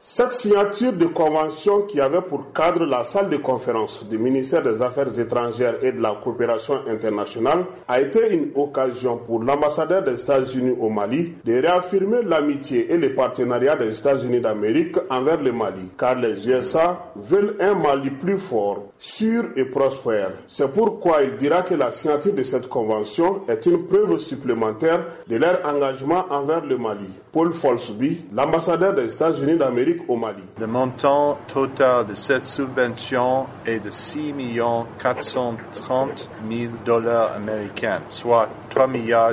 Cette signature de convention qui avait pour cadre la salle de conférence du ministère des Affaires étrangères et de la coopération internationale a été une occasion pour l'ambassadeur des États-Unis au Mali de réaffirmer l'amitié et le partenariat des États-Unis d'Amérique envers le Mali, car les USA veulent un Mali plus fort, sûr et prospère. C'est pourquoi il dira que la signature de cette convention est une preuve supplémentaire de leur engagement envers le Mali. Paul Folsby, l'ambassadeur des États-Unis d'Amérique au Mali. Le montant total de cette subvention est de 6 430 000 $ américains, soit 3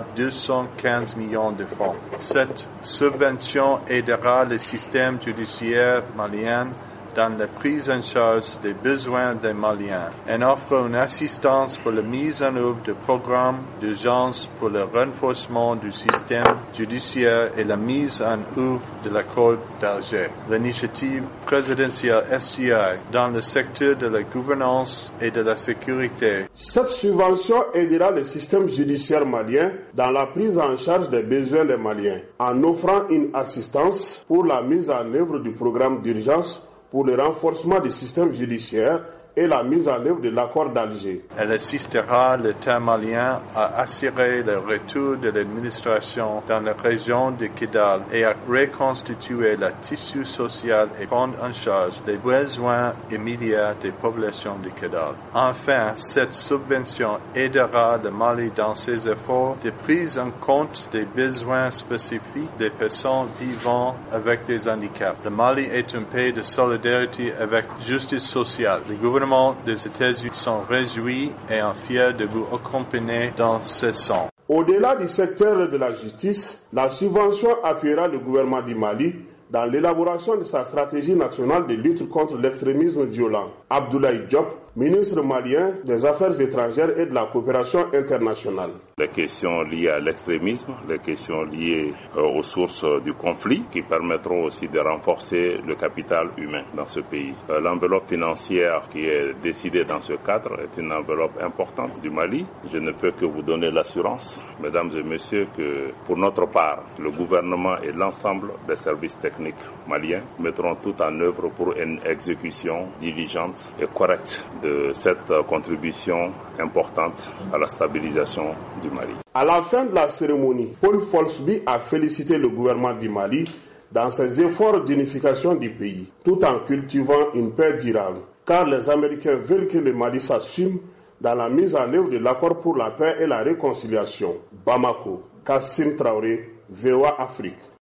215 millions de francs. Cette subvention aidera le système judiciaire malien dans la prise en charge des besoins des Maliens. Elle offre une assistance pour la mise en œuvre de programmes d'urgence pour le renforcement du système judiciaire et la mise en œuvre de l'accord d'Alger. L'initiative présidentielle SGI dans le secteur de la gouvernance et de la sécurité. Cette subvention aidera le système judiciaire malien dans la prise en charge des besoins des Maliens, en offrant une assistance pour la mise en œuvre du programme d'urgence pour le renforcement du système judiciaire et la mise en œuvre de l'accord d'Alger. Elle assistera l'État malien à assurer le retour de l'administration dans la région de Kidal et à reconstituer le tissu social et prendre en charge les besoins immédiats des populations de Kidal. Enfin, cette subvention aidera le Mali dans ses efforts de prise en compte des besoins spécifiques des personnes vivant avec des handicaps. Le Mali est un pays de solidarité avec justice sociale. Le gouvernement des États-Unis sont réjouis et fiers de vous accompagner dans ce sens. Au-delà du secteur de la justice, la subvention appuiera le gouvernement du Mali dans l'élaboration de sa stratégie nationale de lutte contre l'extrémisme violent. Abdoulaye Diop, ministre malien des Affaires étrangères et de la coopération internationale. Les questions liées à l'extrémisme, les questions liées aux sources du conflit qui permettront aussi de renforcer le capital humain dans ce pays. L'enveloppe financière qui est décidée dans ce cadre est une enveloppe importante du Mali. Je ne peux que vous donner l'assurance, mesdames et messieurs, que pour notre part, le gouvernement et l'ensemble des services techniques maliens mettront tout en œuvre pour une exécution diligente et correcte de cette contribution importante à la stabilisation du Mali. À la fin de la cérémonie, Paul Folsby a félicité le gouvernement du Mali dans ses efforts d'unification du pays, tout en cultivant une paix durable, car les Américains veulent que le Mali s'assume dans la mise en œuvre de l'accord pour la paix et la réconciliation. Bamako, Kassim Traoré, VOA Afrique.